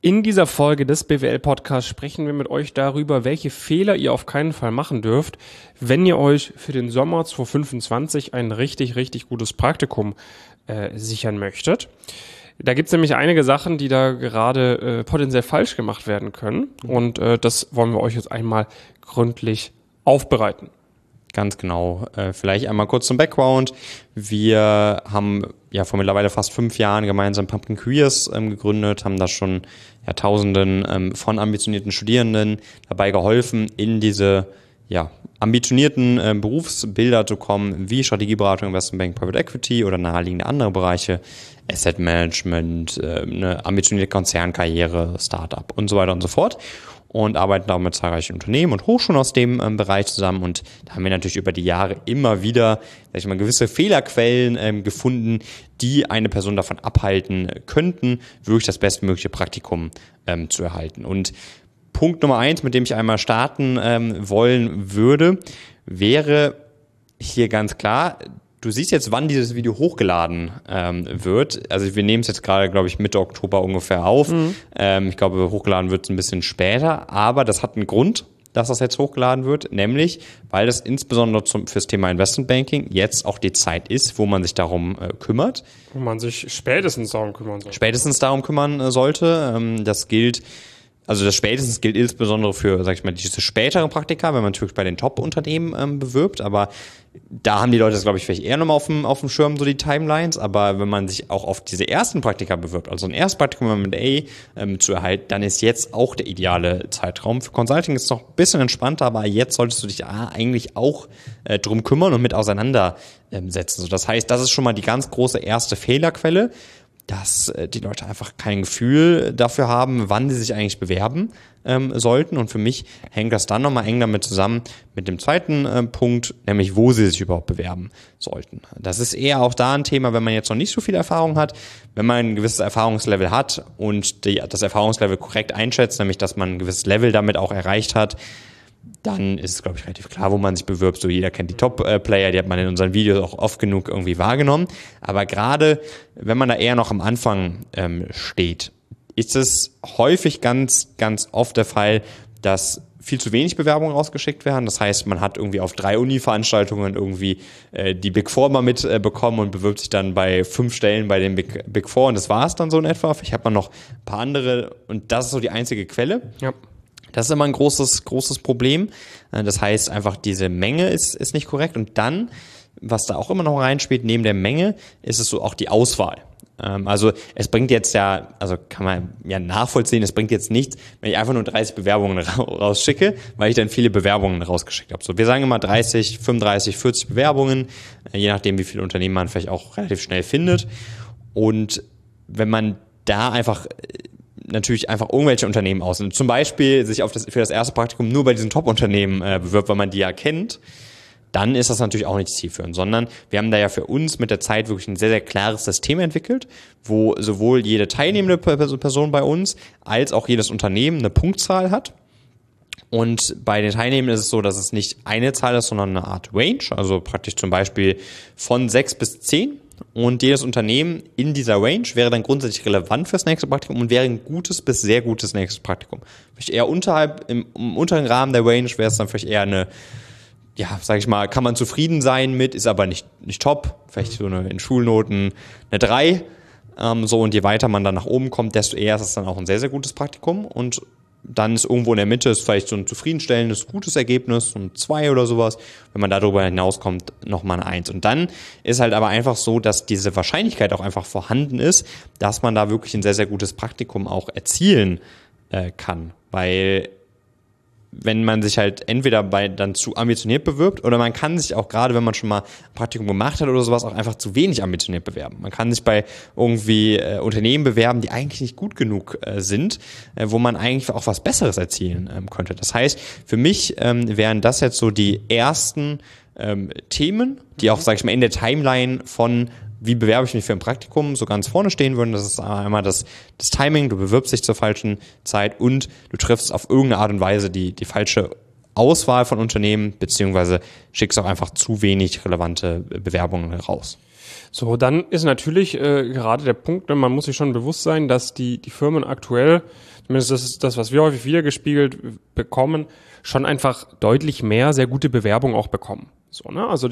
In dieser Folge des BWL-Podcasts sprechen wir mit euch darüber, welche Fehler ihr auf keinen Fall machen dürft, wenn ihr euch für den Sommer 2025 ein richtig, richtig gutes Praktikum sichern möchtet. Da gibt es nämlich einige Sachen, die da gerade potenziell falsch gemacht werden können. Und das wollen wir euch jetzt einmal gründlich aufbereiten. Ganz genau. Vielleicht einmal kurz zum Background. Wir haben ja vor mittlerweile fast 5 Jahren gemeinsam Pumpkin Careers gegründet, haben da schon Tausenden von ambitionierten Studierenden dabei geholfen, in diese ambitionierten Berufsbilder zu kommen, wie Strategieberatung, Investment Bank, Private Equity oder naheliegende andere Bereiche, Asset Management, eine ambitionierte Konzernkarriere, Startup und so weiter und so fort. Und arbeiten auch mit zahlreichen Unternehmen und Hochschulen aus dem Bereich zusammen. Und da haben wir natürlich über die Jahre immer wieder, gewisse Fehlerquellen gefunden, die eine Person davon abhalten könnten, wirklich das bestmögliche Praktikum zu erhalten. Und Punkt Nummer 1, mit dem ich einmal starten wollen würde, wäre hier ganz klar: Du siehst jetzt, wann dieses Video hochgeladen wird. Also wir nehmen es jetzt gerade, glaube ich, Mitte Oktober ungefähr auf. Ich glaube, hochgeladen wird es ein bisschen später. Aber das hat einen Grund, dass das jetzt hochgeladen wird. Nämlich, weil das insbesondere fürs Thema Investmentbanking jetzt auch die Zeit ist, wo man sich darum kümmert. Wo man sich spätestens darum kümmern sollte. Das gilt... Also das spätestens gilt insbesondere für, diese späteren Praktika, wenn man natürlich bei den Top-Unternehmen bewirbt. Aber da haben die Leute das, glaube ich, vielleicht eher nochmal auf dem Schirm, so die Timelines. Aber wenn man sich auch auf diese ersten Praktika bewirbt, also ein Erstpraktikum mit M&A zu erhalten, dann ist jetzt auch der ideale Zeitraum. Für Consulting ist es noch ein bisschen entspannter, aber jetzt solltest du dich eigentlich auch drum kümmern und mit auseinandersetzen. So, das heißt, das ist schon mal die ganz große erste Fehlerquelle, dass die Leute einfach kein Gefühl dafür haben, wann sie sich eigentlich bewerben sollten. Und für mich hängt das dann nochmal eng damit zusammen mit dem zweiten Punkt, nämlich wo sie sich überhaupt bewerben sollten. Das ist eher auch da ein Thema, wenn man jetzt noch nicht so viel Erfahrung hat. Wenn man ein gewisses Erfahrungslevel hat und das Erfahrungslevel korrekt einschätzt, nämlich dass man ein gewisses Level damit auch erreicht hat, dann ist es, glaube ich, relativ klar, wo man sich bewirbt. So, jeder kennt die Top-Player, die hat man in unseren Videos auch oft genug irgendwie wahrgenommen. Aber gerade, wenn man da eher noch am Anfang steht, ist es häufig ganz, ganz oft der Fall, dass viel zu wenig Bewerbungen rausgeschickt werden. Das heißt, man hat irgendwie auf 3 Uni-Veranstaltungen irgendwie die Big Four mal mitbekommen und bewirbt sich dann bei 5 Stellen bei den Big Four und das war es dann so in etwa. Vielleicht hat man noch ein paar andere und das ist so die einzige Quelle. Ja. Das ist immer ein großes Problem. Das heißt einfach, diese Menge ist nicht korrekt. Und dann, was da auch immer noch reinspielt, neben der Menge, ist es so auch die Auswahl. Also es bringt jetzt kann man ja nachvollziehen, es bringt jetzt nichts, wenn ich einfach nur 30 Bewerbungen rausschicke, weil ich dann viele Bewerbungen rausgeschickt habe. So, wir sagen immer 30, 35, 40 Bewerbungen, je nachdem, wie viele Unternehmen man vielleicht auch relativ schnell findet. Und wenn man da natürlich einfach irgendwelche Unternehmen ausnimmt. Zum Beispiel sich für das erste Praktikum nur bei diesen Top-Unternehmen bewirbt, weil man die ja kennt, dann ist das natürlich auch nicht zielführend, sondern wir haben da ja für uns mit der Zeit wirklich ein sehr, sehr klares System entwickelt, wo sowohl jede teilnehmende Person bei uns als auch jedes Unternehmen eine Punktzahl hat. Und bei den Teilnehmenden ist es so, dass es nicht eine Zahl ist, sondern eine Art Range, also praktisch zum Beispiel von 6 bis 10. Und jedes Unternehmen in dieser Range wäre dann grundsätzlich relevant fürs nächste Praktikum und wäre ein gutes bis sehr gutes nächstes Praktikum. Vielleicht eher im unteren Rahmen der Range wäre es dann vielleicht eher eine, kann man zufrieden sein mit, ist aber nicht top. Vielleicht so in Schulnoten eine 3. Und je weiter man dann nach oben kommt, desto eher ist es dann auch ein sehr, sehr gutes Praktikum. Und dann ist irgendwo in der Mitte ist vielleicht so ein zufriedenstellendes, gutes Ergebnis, so ein 2 oder sowas. Wenn man darüber hinauskommt, nochmal eine 1. Und dann ist halt aber einfach so, dass diese Wahrscheinlichkeit auch einfach vorhanden ist, dass man da wirklich ein sehr, sehr gutes Praktikum auch erzielen kann. Weil wenn man sich halt entweder dann zu ambitioniert bewirbt oder man kann sich auch, gerade wenn man schon mal ein Praktikum gemacht hat oder sowas, auch einfach zu wenig ambitioniert bewerben. Man kann sich bei irgendwie Unternehmen bewerben, die eigentlich nicht gut genug sind, wo man eigentlich auch was Besseres erzielen könnte. Das heißt, für mich wären das jetzt so die ersten Themen, die auch, in der Timeline von wie bewerbe ich mich für ein Praktikum, so ganz vorne stehen würden. Das ist einmal das Timing, du bewirbst dich zur falschen Zeit und du triffst auf irgendeine Art und Weise die falsche Auswahl von Unternehmen, beziehungsweise schickst auch einfach zu wenig relevante Bewerbungen raus. So, dann ist natürlich gerade der Punkt, man muss sich schon bewusst sein, dass die Firmen aktuell, zumindest das ist das, was wir häufig wiedergespiegelt bekommen, schon einfach deutlich mehr sehr gute Bewerbungen auch bekommen. So, ne? Also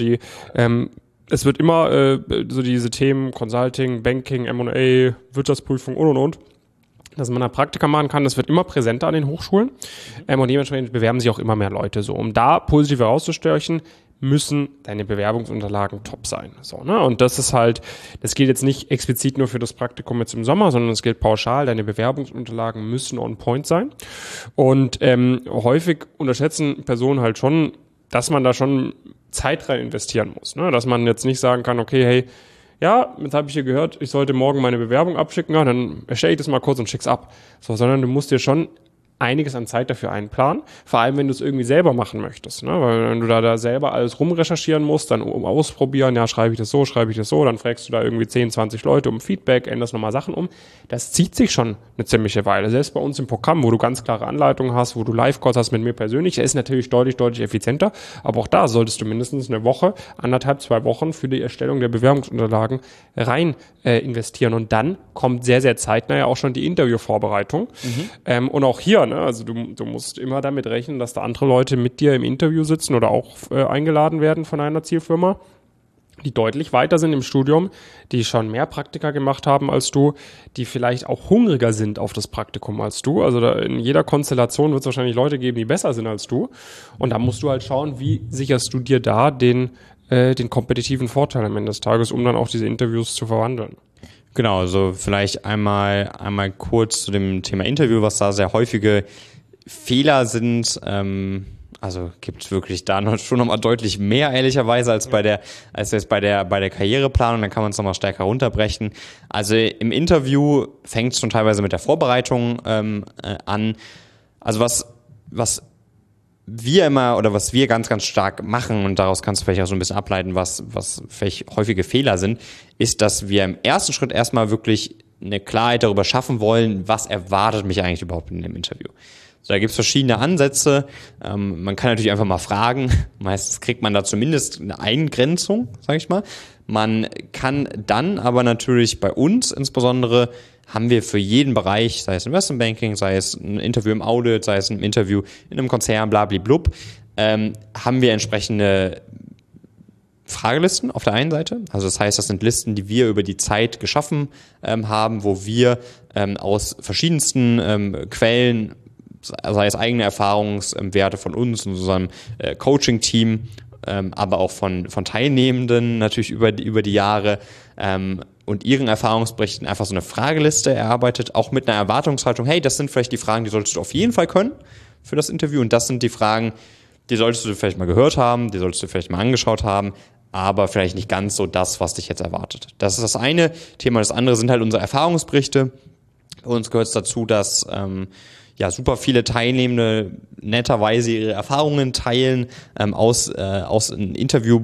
es wird immer so diese Themen Consulting, Banking, M&A, Wirtschaftsprüfung und, dass man da Praktika machen kann, das wird immer präsenter an den Hochschulen. Und dementsprechend bewerben sich auch immer mehr Leute. So, um da positiv herauszustärken, müssen deine Bewerbungsunterlagen top sein. So, ne? Und das ist halt, das gilt jetzt nicht explizit nur für das Praktikum jetzt im Sommer, sondern es gilt pauschal, deine Bewerbungsunterlagen müssen on point sein. Und häufig unterschätzen Personen halt schon, dass man da schon Zeit rein investieren muss. Ne? Dass man jetzt nicht sagen kann, okay, hey, ja, jetzt habe ich hier gehört, ich sollte morgen meine Bewerbung abschicken, ja, dann erstelle ich das mal kurz und schick's ab. So, sondern du musst dir schon einiges an Zeit dafür einplanen, vor allem wenn du es irgendwie selber machen möchtest, ne? Weil wenn du da selber alles rumrecherchieren musst, dann ausprobieren, ja, schreibe ich das so, dann fragst du da irgendwie 10, 20 Leute um Feedback, änderst nochmal Sachen um, das zieht sich schon eine ziemliche Weile. Selbst bei uns im Programm, wo du ganz klare Anleitungen hast, wo du Live-Calls hast mit mir persönlich, der ist natürlich deutlich effizienter, aber auch da solltest du mindestens eine Woche, 1,5, 2 Wochen für die Erstellung der Bewerbungsunterlagen rein investieren und dann kommt sehr, sehr zeitnah ja auch schon die Interviewvorbereitung. Und auch hier, ne, also du musst immer damit rechnen, dass da andere Leute mit dir im Interview sitzen oder auch eingeladen werden von einer Zielfirma, die deutlich weiter sind im Studium, die schon mehr Praktika gemacht haben als du, die vielleicht auch hungriger sind auf das Praktikum als du. Also da in jeder Konstellation wird es wahrscheinlich Leute geben, die besser sind als du. Und da musst du halt schauen, wie sicherst du dir da den kompetitiven Vorteil am Ende des Tages, um dann auch diese Interviews zu verwandeln. Genau, also vielleicht einmal kurz zu dem Thema Interview, was da sehr häufige Fehler sind. Also gibt's wirklich da schon nochmal deutlich mehr, ehrlicherweise, als jetzt bei der Karriereplanung. Dann kann man es nochmal stärker runterbrechen. Also im Interview fängt es schon teilweise mit der Vorbereitung an. Also was wir immer oder was wir ganz, ganz stark machen, und daraus kannst du vielleicht auch so ein bisschen ableiten, was vielleicht häufige Fehler sind, ist, dass wir im ersten Schritt erstmal wirklich eine Klarheit darüber schaffen wollen, was erwartet mich eigentlich überhaupt in dem Interview. So, da gibt's verschiedene Ansätze. Man kann natürlich einfach mal fragen. Meistens kriegt man da zumindest eine Eingrenzung, sage ich mal. Man kann dann aber natürlich bei uns insbesondere haben wir für jeden Bereich, sei es Investmentbanking, sei es ein Interview im Audit, sei es ein Interview in einem Konzern, blablablub, haben wir entsprechende Fragelisten auf der einen Seite. Also das heißt, das sind Listen, die wir über die Zeit geschaffen haben, wo wir aus verschiedensten Quellen, sei es eigene Erfahrungswerte von uns und unserem Coaching-Team, aber auch von Teilnehmenden natürlich über die Jahre und ihren Erfahrungsberichten einfach so eine Frageliste erarbeitet, auch mit einer Erwartungshaltung, hey, das sind vielleicht die Fragen, die solltest du auf jeden Fall können für das Interview, und das sind die Fragen, die solltest du vielleicht mal gehört haben, die solltest du vielleicht mal angeschaut haben, aber vielleicht nicht ganz so das, was dich jetzt erwartet. Das ist das eine Thema. Das andere sind halt unsere Erfahrungsberichte. Bei uns gehört es dazu, dass super viele Teilnehmende netterweise ihre Erfahrungen teilen aus einem Interview.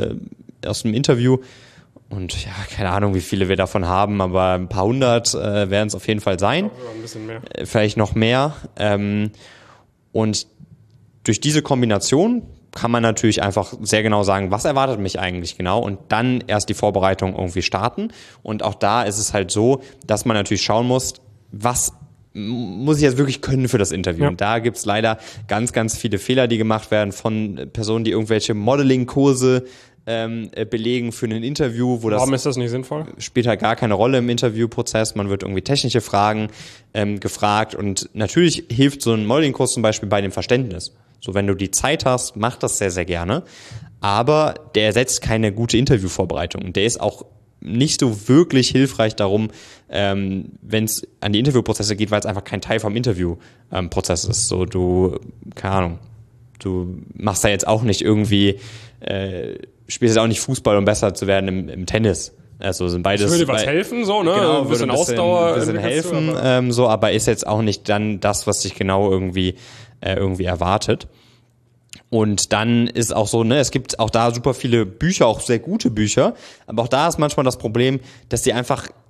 Und ja, keine Ahnung, wie viele wir davon haben, aber ein paar hundert werden es auf jeden Fall sein. Ein bisschen mehr. Vielleicht noch mehr. Und durch diese Kombination kann man natürlich einfach sehr genau sagen, was erwartet mich eigentlich genau, und dann erst die Vorbereitung irgendwie starten. Und auch da ist es halt so, dass man natürlich schauen muss, was muss ich jetzt wirklich können für das Interview. Ja. Und da gibt's leider ganz, ganz viele Fehler, die gemacht werden von Personen, die irgendwelche Modeling-Kurse belegen für ein Interview. Warum ist das nicht sinnvoll? Spielt halt gar keine Rolle im Interviewprozess. Man wird irgendwie technische Fragen gefragt, und natürlich hilft so ein Modeling-Kurs zum Beispiel bei dem Verständnis. So, wenn du die Zeit hast, mach das sehr, sehr gerne. Aber der ersetzt keine gute Interviewvorbereitung. Und der ist auch nicht so wirklich hilfreich darum, wenn es an die Interviewprozesse geht, weil es einfach kein Teil vom Interviewprozess ist. So, du machst da jetzt auch nicht irgendwie, spielst jetzt auch nicht Fußball, um besser zu werden im Tennis. Also sind beides. Das würde was helfen, so, ne? Genau, ein bisschen Ausdauer. Ein bisschen helfen, aber ist jetzt auch nicht dann das, was dich genau irgendwie erwartet. Und dann ist auch so, ne, es gibt auch da super viele Bücher, auch sehr gute Bücher, aber auch da ist manchmal das Problem, dass die einfach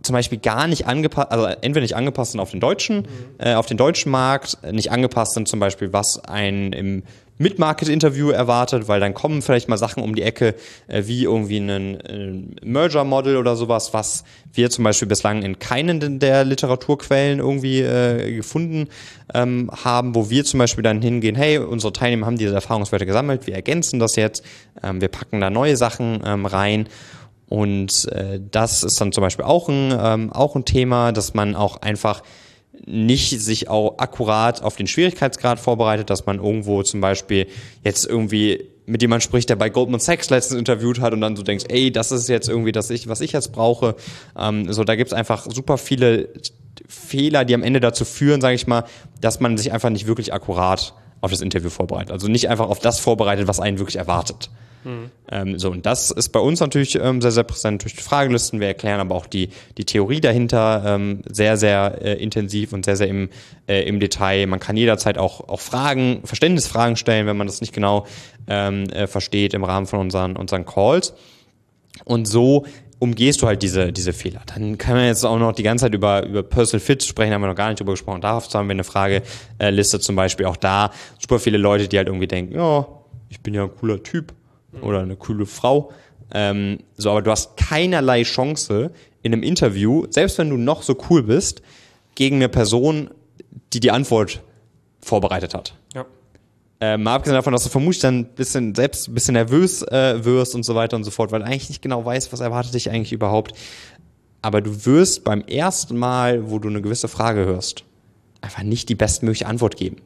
zum Beispiel gar nicht angepasst, also entweder nicht angepasst sind auf den deutschen Markt, nicht angepasst sind zum Beispiel, was einen im Mid-Market-Interview erwartet, weil dann kommen vielleicht mal Sachen um die Ecke, wie irgendwie ein Merger-Model oder sowas, was wir zum Beispiel bislang in keinen der Literaturquellen irgendwie gefunden haben, wo wir zum Beispiel dann hingehen, hey, unsere Teilnehmer haben diese Erfahrungswerte gesammelt, wir ergänzen das jetzt, wir packen da neue Sachen rein. Und das ist dann zum Beispiel auch ein Thema, dass man auch einfach nicht sich auch akkurat auf den Schwierigkeitsgrad vorbereitet, dass man irgendwo zum Beispiel jetzt irgendwie mit jemandem spricht, der bei Goldman Sachs letztens interviewt hat und dann so denkst, ey, das ist jetzt irgendwie was ich jetzt brauche. So, da gibt's einfach super viele Fehler, die am Ende dazu führen, sage ich mal, dass man sich einfach nicht wirklich akkurat auf das Interview vorbereitet. Also nicht einfach auf das vorbereitet, was einen wirklich erwartet. So, und das ist bei uns natürlich sehr, sehr präsent durch die Fragelisten. Wir erklären aber auch die Theorie dahinter sehr, sehr intensiv und sehr, sehr im Detail. Man kann jederzeit auch Fragen, Verständnisfragen stellen, wenn man das nicht genau versteht im Rahmen von unseren Calls. Und so umgehst du halt diese Fehler. Dann kann man jetzt auch noch die ganze Zeit über Personal Fit sprechen, haben wir noch gar nicht drüber gesprochen. Darauf haben wir eine Frageliste zum Beispiel. Auch da super viele Leute, die halt irgendwie denken, ja, ich bin ja ein cooler Typ oder eine coole Frau. Aber du hast keinerlei Chance in einem Interview, selbst wenn du noch so cool bist, gegen eine Person, die Antwort vorbereitet hat. Ja. Mal abgesehen davon, dass du vermutlich dann ein bisschen nervös wirst und so weiter und so fort, weil du eigentlich nicht genau weißt, was erwartet dich eigentlich überhaupt. Aber du wirst beim ersten Mal, wo du eine gewisse Frage hörst, einfach nicht die bestmögliche Antwort geben.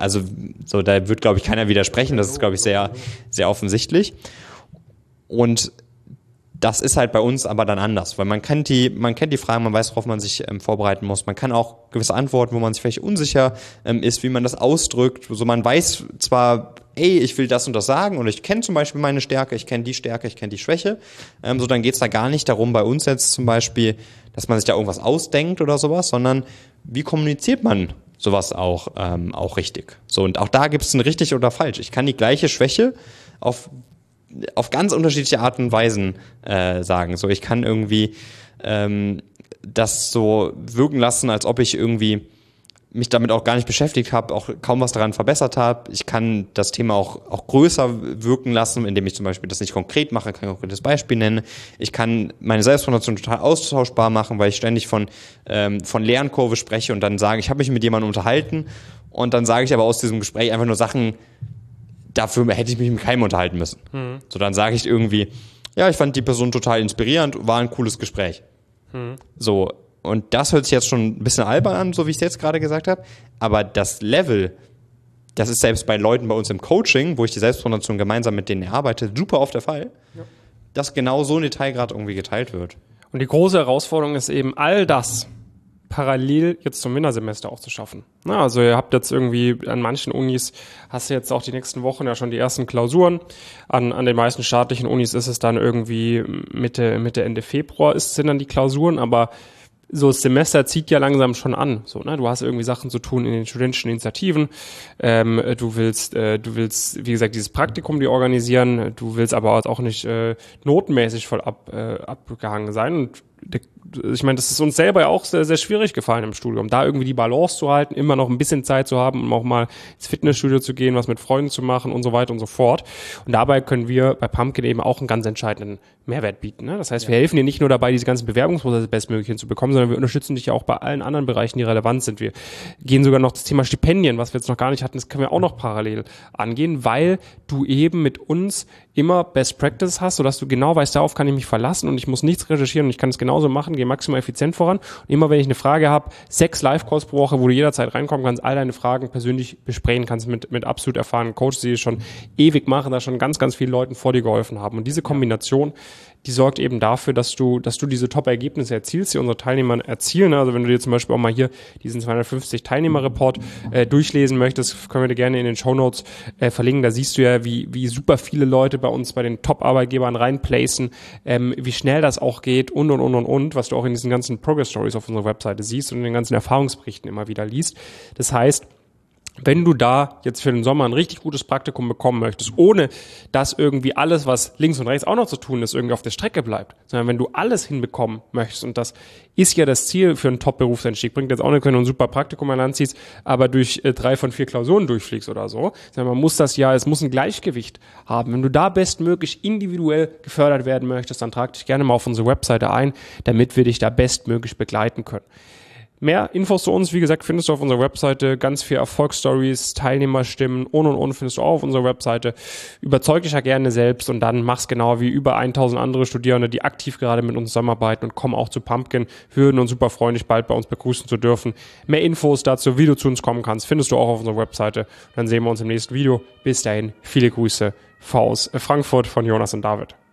Da wird, glaube ich, keiner widersprechen. Das ist, glaube ich, sehr, sehr offensichtlich. Und das ist halt bei uns aber dann anders, weil man kennt die Fragen, man weiß, worauf man sich vorbereiten muss. Man kann auch gewisse Antworten, wo man sich vielleicht unsicher ist, wie man das ausdrückt. So, man weiß zwar, ich will das und das sagen und ich kenne zum Beispiel meine Stärke, ich kenne die Schwäche. Dann geht's da gar nicht darum, bei uns jetzt zum Beispiel, dass man sich da irgendwas ausdenkt oder sowas, sondern wie kommuniziert man sowas auch richtig. So, und auch da gibt es ein richtig oder falsch. Ich kann die gleiche Schwäche auf ganz unterschiedliche Arten und Weisen sagen. So, ich kann irgendwie das so wirken lassen, als ob ich irgendwie mich damit auch gar nicht beschäftigt habe, auch kaum was daran verbessert habe. Ich kann das Thema auch größer wirken lassen, indem ich zum Beispiel das nicht konkret mache, kann ich auch das Beispiel nennen. Ich kann meine Selbstpräsentation total austauschbar machen, weil ich ständig von Lernkurve spreche und dann sage, ich habe mich mit jemandem unterhalten und dann sage ich aber aus diesem Gespräch einfach nur Sachen, dafür hätte ich mich mit keinem unterhalten müssen. So, dann sage ich irgendwie, ja, ich fand die Person total inspirierend, war ein cooles Gespräch. So, und das hört sich jetzt schon ein bisschen albern an, so wie ich es jetzt gerade gesagt habe, aber das Level, das ist selbst bei Leuten bei uns im Coaching, wo ich die Selbstpräsentation gemeinsam mit denen erarbeite, super oft der Fall, dass genau so ein Detailgrad irgendwie geteilt wird. Und die große Herausforderung ist eben, all das parallel jetzt zum Wintersemester auch zu schaffen. Also ihr habt jetzt irgendwie an manchen Unis, hast du jetzt auch die nächsten Wochen ja schon die ersten Klausuren. An den meisten staatlichen Unis ist es dann irgendwie Mitte, Ende Februar sind dann die Klausuren, aber so das Semester zieht ja langsam schon an. So, ne? Du hast irgendwie Sachen zu tun in den studentischen Initiativen. Du willst, wie gesagt, dieses Praktikum die organisieren. Du willst aber auch nicht notenmäßig voll abgehangen sein. Und ich meine, das ist uns selber ja auch sehr, sehr schwierig gefallen im Studium, da irgendwie die Balance zu halten, immer noch ein bisschen Zeit zu haben, um auch mal ins Fitnessstudio zu gehen, was mit Freunden zu machen und so weiter und so fort. Und dabei können wir bei Pumpkin eben auch einen ganz entscheidenden Mehrwert bieten. Ne? Das heißt, wir helfen dir nicht nur dabei, diese ganzen Bewerbungsprozesse bestmöglich hinzubekommen, sondern wir unterstützen dich ja auch bei allen anderen Bereichen, die relevant sind. Wir gehen sogar noch das Thema Stipendien, was wir jetzt noch gar nicht hatten, das können wir auch noch parallel angehen, weil du eben mit uns immer Best Practice hast, sodass du genau weißt, darauf kann ich mich verlassen und ich muss nichts recherchieren und ich kann es genauso machen, gehe maximal effizient voran. Und immer wenn ich eine Frage habe, 6 Live-Calls pro Woche, wo du jederzeit reinkommen kannst, all deine Fragen persönlich besprechen kannst mit absolut erfahrenen Coaches, die es schon ewig machen, da schon ganz, ganz vielen Leuten vor dir geholfen haben. Und diese Kombination, die sorgt eben dafür, dass du diese Top-Ergebnisse erzielst, die unsere Teilnehmer erzielen. Also wenn du dir zum Beispiel auch mal hier diesen 250 Teilnehmer-Report durchlesen möchtest, können wir dir gerne in den Shownotes verlinken. Da siehst du ja, wie super viele Leute bei uns bei den Top-Arbeitgebern reinplacen, wie schnell das auch geht und, was du auch in diesen ganzen Progress-Stories auf unserer Webseite siehst und in den ganzen Erfahrungsberichten immer wieder liest. Das heißt, Wenn du da jetzt für den Sommer ein richtig gutes Praktikum bekommen möchtest, ohne dass irgendwie alles, was links und rechts auch noch zu tun ist, irgendwie auf der Strecke bleibt, sondern wenn du alles hinbekommen möchtest, und das ist ja das Ziel für einen Top-Berufseinstieg, bringt jetzt auch nicht, wenn du ein super Praktikum anziehst, aber durch 3 von 4 Klausuren durchfliegst oder so, sondern man muss es muss ein Gleichgewicht haben. Wenn du da bestmöglich individuell gefördert werden möchtest, dann trag dich gerne mal auf unsere Webseite ein, damit wir dich da bestmöglich begleiten können. Mehr Infos zu uns, wie gesagt, findest du auf unserer Webseite. Ganz viel Erfolgsstories, Teilnehmerstimmen und findest du auch auf unserer Webseite. Überzeug dich ja gerne selbst und dann mach's genau wie über 1000 andere Studierende, die aktiv gerade mit uns zusammenarbeiten und kommen auch zu Pumpkin. Würden uns super freuen, dich bald bei uns begrüßen zu dürfen. Mehr Infos dazu, wie du zu uns kommen kannst, findest du auch auf unserer Webseite. Dann sehen wir uns im nächsten Video. Bis dahin, viele Grüße aus Frankfurt von Jonas und David.